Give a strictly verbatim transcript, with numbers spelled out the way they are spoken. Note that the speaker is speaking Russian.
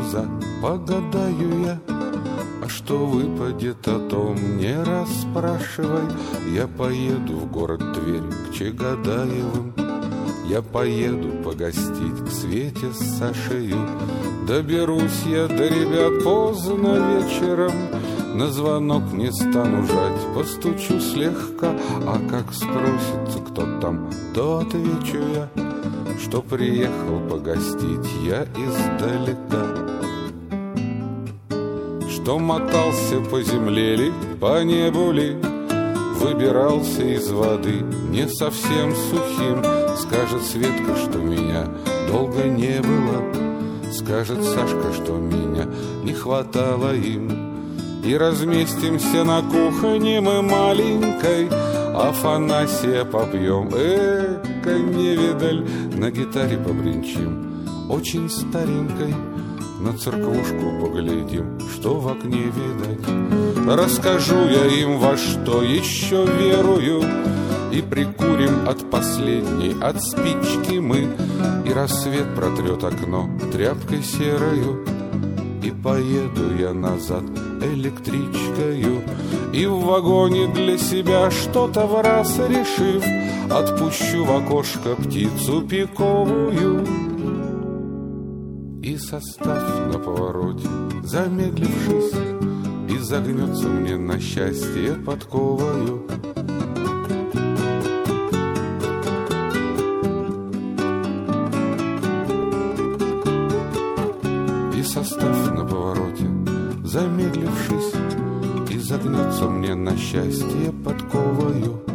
назад, погадаю я. А что выпадет, о том не расспрашивай. Я поеду в город Тверь к Чагодаевым. Я поеду погостить к Свете с Сашею. Доберусь я до ребят поздно вечером. На звонок не стану жать, постучу слегка. А как спросится, кто там, то отвечу я, что приехал погостить я издалека. Что мотался по земле ли, по небу ли, выбирался из воды не совсем сухим. Скажет Светка, что меня долго не было. Скажет Сашка, что меня не хватало им. И разместимся на кухне мы маленькой, Афанасия попьем, эка невидаль. На гитаре побренчим, очень старенькой. На церквушку поглядим, что в окне видать. Расскажу я им, во что еще верую, и прикурим от последней, от спички мы. И рассвет протрет окно тряпкой серою. И поеду я назад электричкою. И в вагоне для себя что-то в раз решив, отпущу в окошко птицу пиковую. И состав на повороте, замедлившись, изогнется мне на счастье подковою. И состав на повороте, замедлившись, изогнется мне на счастье подковою.